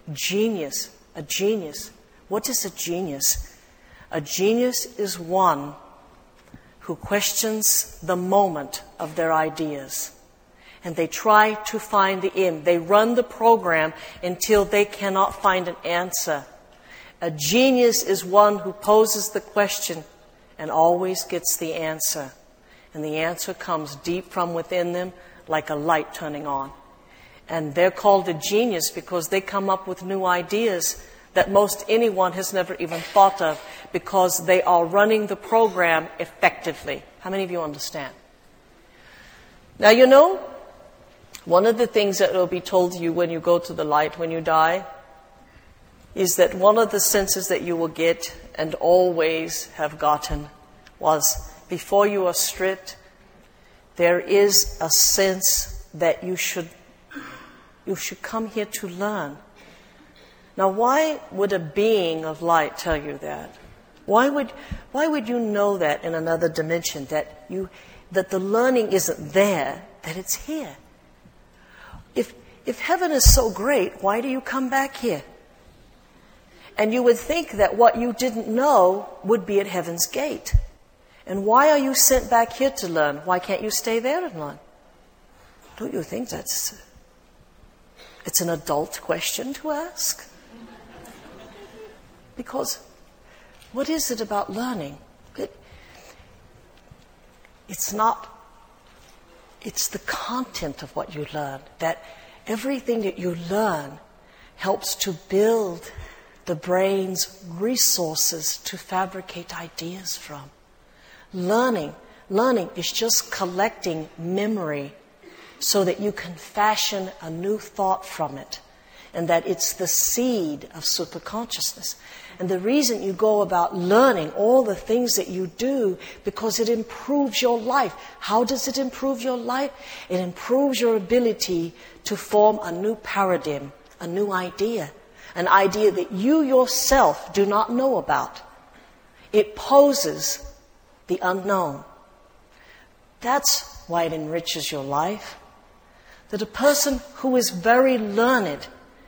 Genius. A genius. What is a genius? A genius is one who questions the moment of their ideas. And they try to find the end. They run the program until they cannot find an answer. A genius is one who poses the question and always gets the answer. And the answer comes deep from within them like a light turning on. And they're called a genius because they come up with new ideas that most anyone has never even thought of, because they are running the program effectively. How many of you understand? Now, you know, one of the things that will be told you when you go to the light, when you die, is that one of the senses that you will get and always have gotten was, before you are stripped, there is a sense that you should come here to learn. Now, why would a being of light tell you that? Why would you know that in another dimension, that the learning isn't there, that it's here? If heaven is so great, why do you come back here? And you would think that what you didn't know would be at heaven's gate. And why are you sent back here to learn? Why can't you stay there and learn? Don't you think it's an adult question to ask? Because what is it about learning? It's the content of what you learn. That everything that you learn helps to build the brain's resources to fabricate ideas from. Learning is just collecting memory so that you can fashion a new thought from it. And that it's the seed of superconsciousness. And the reason you go about learning all the things that you do, because it improves your life. How does it improve your life? It improves your ability to form a new paradigm, a new idea. An idea that you yourself do not know about. It poses the unknown. That's why it enriches your life. That a person who is very learned,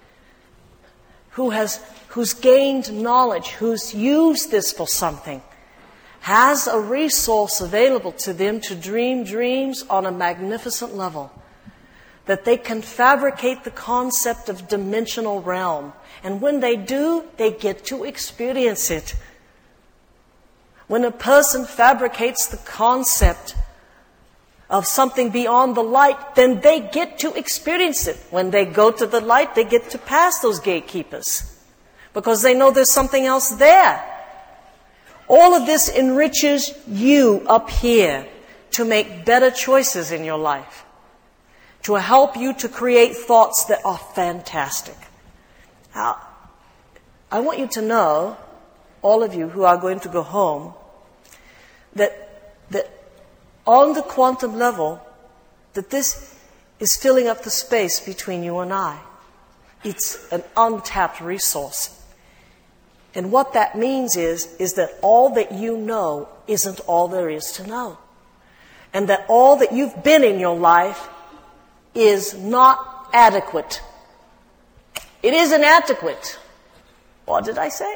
who's gained knowledge, who's used this for something, has a resource available to them to dream dreams on a magnificent level. That they can fabricate the concept of dimensional realm. And when they do, they get to experience it. When a person fabricates the concept of something beyond the light, then they get to experience it. When they go to the light, they get to pass those gatekeepers because they know there's something else there. All of this enriches you up here to make better choices in your life, to help you to create thoughts that are fantastic. Now, I want you to know, all of you who are going to go home, that on the quantum level, that this is filling up the space between you and I. It's an untapped resource. And what that means is that all that you know isn't all there is to know. And that all that you've been in your life is not adequate. It is inadequate. What did I say?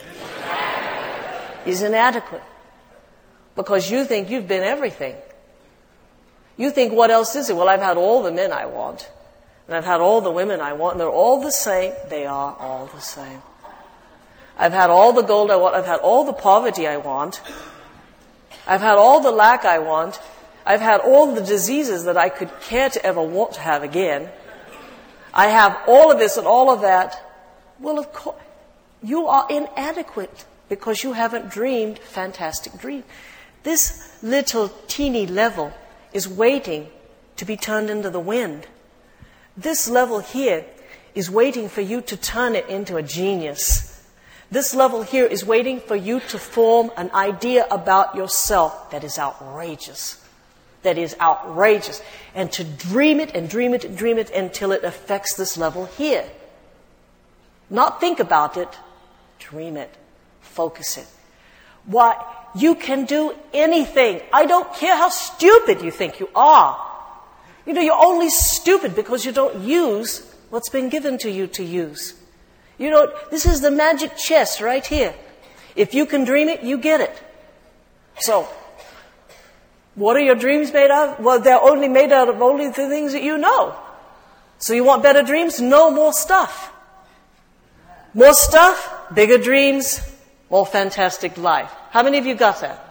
Is inadequate. Because you think you've been everything. You think, what else is it? Well, I've had all the men I want. And I've had all the women I want. And they're all the same. They are all the same. I've had all the gold I want. I've had all the poverty I want. I've had all the lack I want. I've had all the diseases that I could care to ever want to have again. I have all of this and all of that. Well, of course, you are inadequate because you haven't dreamed fantastic dreams. This little teeny level is waiting to be turned into the wind. This level here is waiting for you to turn it into a genius. This level here is waiting for you to form an idea about yourself that is outrageous. That is outrageous. And to dream it and dream it and dream it until it affects this level here. Not think about it. Dream it. Focus it. Why? You can do anything. I don't care how stupid you think you are. You know, you're only stupid because you don't use what's been given to you to use. This is the magic chess right here. If you can dream it, you get it. So, what are your dreams made of? Well, they're only made out of only the things that you know. So you want better dreams? Know more stuff. More stuff, bigger dreams, more fantastic life. How many of you got that?